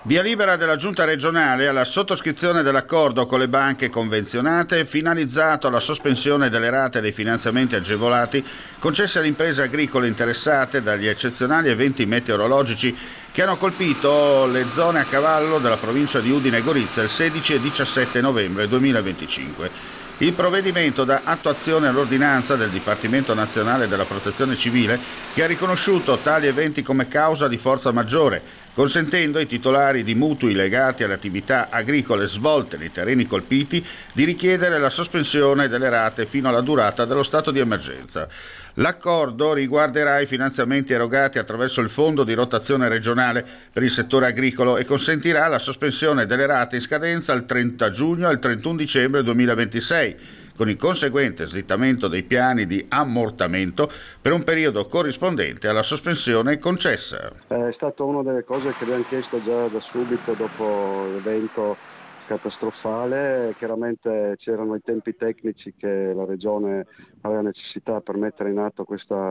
Via libera della Giunta regionale alla sottoscrizione dell'accordo con le banche convenzionate finalizzato alla sospensione delle rate dei finanziamenti agevolati concessi alle imprese agricole interessate dagli eccezionali eventi meteorologici che hanno colpito le zone a cavallo della provincia di Udine e Gorizia il 16 e 17 novembre 2025. Il provvedimento dà attuazione all'ordinanza del Dipartimento Nazionale della Protezione Civile che ha riconosciuto tali eventi come causa di forza maggiore, consentendo ai titolari di mutui legati alle attività agricole svolte nei terreni colpiti di richiedere la sospensione delle rate fino alla durata dello stato di emergenza. L'accordo riguarderà i finanziamenti erogati attraverso il Fondo di rotazione regionale per il settore agricolo e consentirà la sospensione delle rate in scadenza il 30 giugno e il 31 dicembre 2026, con il conseguente slittamento dei piani di ammortamento per un periodo corrispondente alla sospensione concessa. È stata una delle cose che abbiamo chiesto già da subito dopo l'evento catastrofale. Chiaramente c'erano i tempi tecnici che la Regione aveva necessità per mettere in atto questa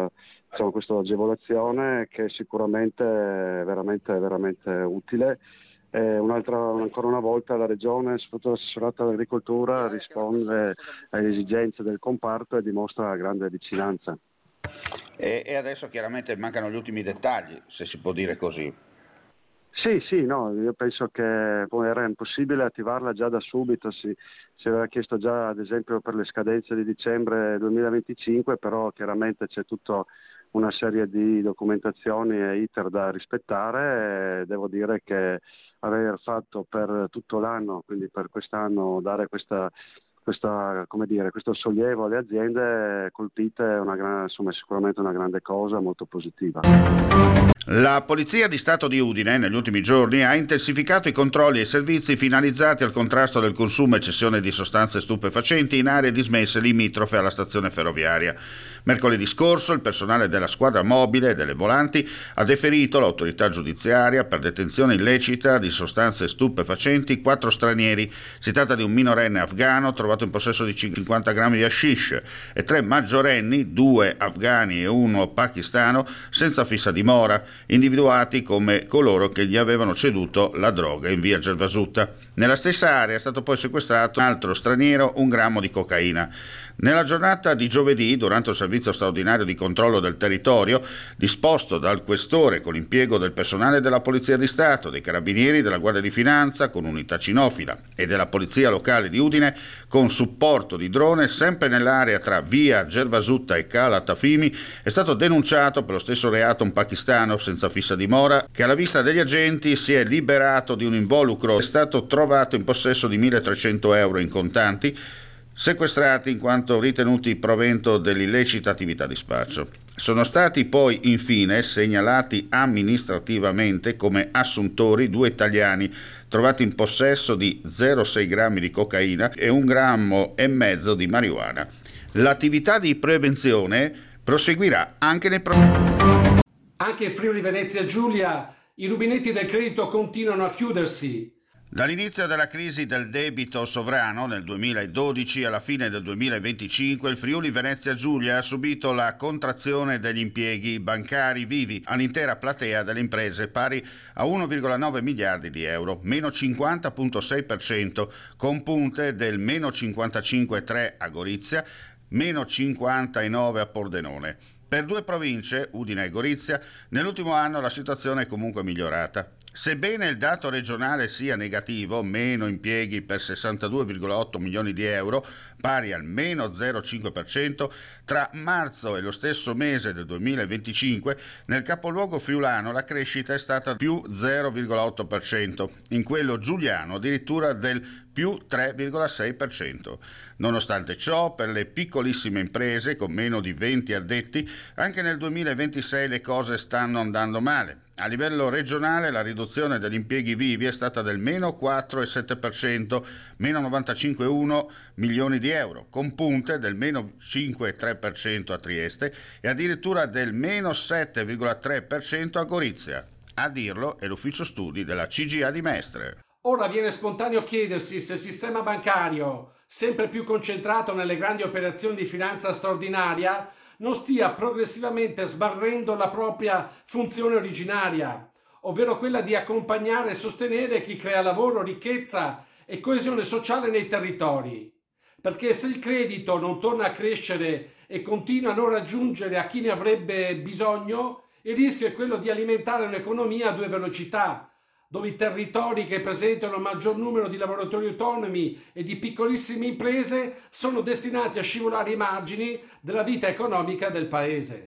agevolazione, che sicuramente è veramente utile. Ancora una volta la Regione, soprattutto l'assessorato all'agricoltura, risponde alle esigenze del comparto e dimostra grande vicinanza. E adesso chiaramente mancano gli ultimi dettagli, se si può dire così. Sì, no, io penso che poi era impossibile attivarla già da subito, si aveva chiesto già ad esempio per le scadenze di dicembre 2025, però chiaramente c'è tutta una serie di documentazioni e iter da rispettare e devo dire che aver fatto per tutto l'anno, quindi per quest'anno dare questo sollievo alle aziende colpite è sicuramente una grande cosa, molto positiva. La Polizia di Stato di Udine negli ultimi giorni ha intensificato i controlli e servizi finalizzati al contrasto del consumo e cessione di sostanze stupefacenti in aree dismesse limitrofe alla stazione ferroviaria. Mercoledì scorso il personale della squadra mobile e delle volanti ha deferito all'autorità giudiziaria per detenzione illecita di sostanze stupefacenti 4 stranieri. Si tratta di un minorenne afghano trovato in possesso di 50 grammi di hashish e 3 maggiorenni, 2 afghani e 1 pakistano, senza fissa dimora, individuati come coloro che gli avevano ceduto la droga in via Gervasuta. Nella stessa area è stato poi sequestrato un altro straniero, 1 grammo di cocaina. Nella giornata di giovedì, durante un servizio straordinario di controllo del territorio, disposto dal questore con l'impiego del personale della Polizia di Stato, dei Carabinieri, della Guardia di Finanza, con unità cinofila, e della Polizia Locale di Udine, con supporto di drone, sempre nell'area tra via Gervasutta e Cala Tafimi, è stato denunciato per lo stesso reato un pakistano senza fissa dimora, che alla vista degli agenti si è liberato di un involucro. È stato trovato in possesso di 1.300 euro in contanti, sequestrati in quanto ritenuti provento dell'illecita attività di spaccio. Sono stati poi infine segnalati amministrativamente come assuntori 2 italiani trovati in possesso di 0,6 grammi di cocaina e 1,5 grammi di marijuana. L'attività di prevenzione proseguirà anche nei Anche in Friuli Venezia Giulia i rubinetti del credito continuano a chiudersi. Dall'inizio della crisi del debito sovrano nel 2012 alla fine del 2025 il Friuli Venezia Giulia ha subito la contrazione degli impieghi bancari vivi all'intera platea delle imprese pari a 1,9 miliardi di euro, meno 50,6%, con punte del meno 55,3% a Gorizia, meno 50,9% a Pordenone. Per 2 province, Udine e Gorizia, nell'ultimo anno la situazione è comunque migliorata. Sebbene il dato regionale sia negativo, meno impieghi per 62,8 milioni di euro, pari al meno 0,5%, tra marzo e lo stesso mese del 2025, nel capoluogo friulano la crescita è stata più 0,8%, in quello giuliano addirittura del più 3,6%. Nonostante ciò, per le piccolissime imprese con meno di 20 addetti, anche nel 2026 le cose stanno andando male. A livello regionale la riduzione degli impieghi vivi è stata del meno 4,7%, meno 95,1 milioni di euro, con punte del meno 5,3% a Trieste e addirittura del meno 7,3% a Gorizia. A dirlo è l'ufficio studi della CGA di Mestre. Ora viene spontaneo chiedersi se il sistema bancario, sempre più concentrato nelle grandi operazioni di finanza straordinaria, non stia progressivamente smarrendo la propria funzione originaria, ovvero quella di accompagnare e sostenere chi crea lavoro, ricchezza e coesione sociale nei territori. Perché se il credito non torna a crescere e continua a non raggiungere a chi ne avrebbe bisogno, il rischio è quello di alimentare un'economia a due velocità, dove i territori che presentano il maggior numero di lavoratori autonomi e di piccolissime imprese sono destinati a scivolare ai margini della vita economica del paese.